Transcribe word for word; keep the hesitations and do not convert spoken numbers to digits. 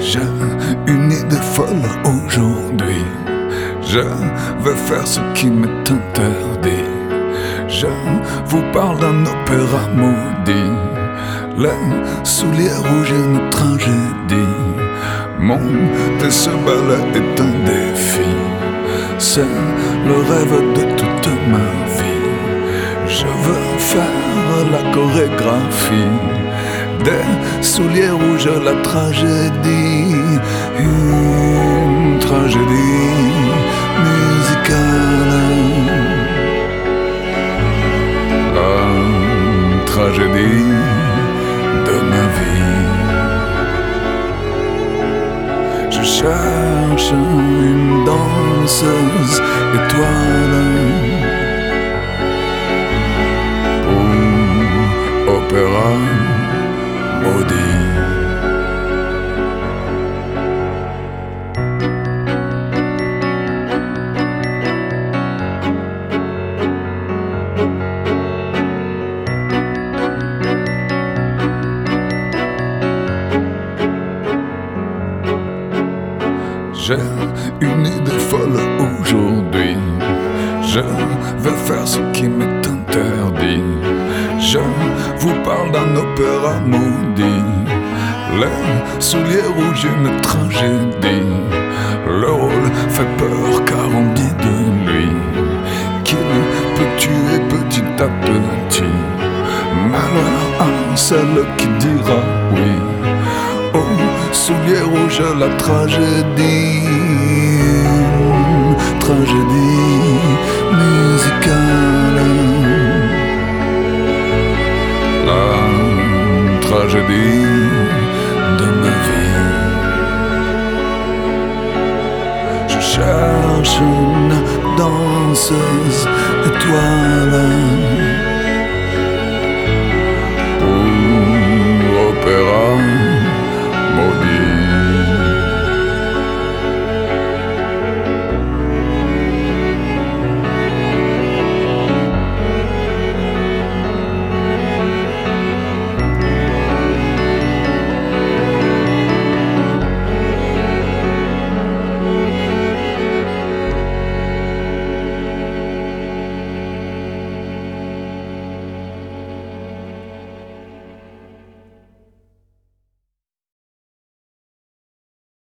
J'ai une idée folle aujourd'hui. Je vais faire ce qui m'est interdit. Je vous parle d'un opéra maudit. Les souliers rouges et une tragédie. Monter ce ballet est un défi. C'est le rêve de toute ma vie. Je veux faire la chorégraphie des souliers rouges, la tragédie. Une tragédie musicale. La tragédie de ma vie. Je cherche une danseuse étoile pour opéra maudit. J'ai une idée folle aujourd'hui. Je vais faire ce qui m'est interdit. Je vous parle d'un opéra maudit. Les souliers rouges, une tragédie. Le rôle fait peur car on dit de lui qu'il peut tuer petit à petit. Malheur à celle qui dira oui. Oh, souliers rouges, la tragédie. Tragédie musicale. La tragédie de ma vie. Je cherche une danseuse étoile